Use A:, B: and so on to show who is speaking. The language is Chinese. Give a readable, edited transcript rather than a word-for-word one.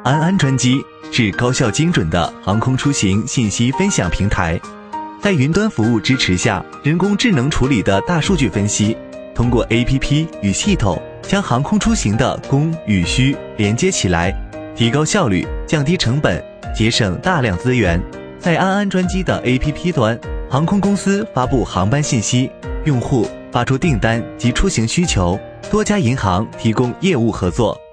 A: 安安专机是高效精准的航空出行信息分享平台，在云端服务支持下，人工智能处理的大数据分析，通过 APP 与系统将航空出行的供与需连接起来，提高效率，降低成本，节省大量资源。在安安专机的 APP 端，航空公司发布航班信息，用户发出订单及出行需求，多家银行提供业务合作。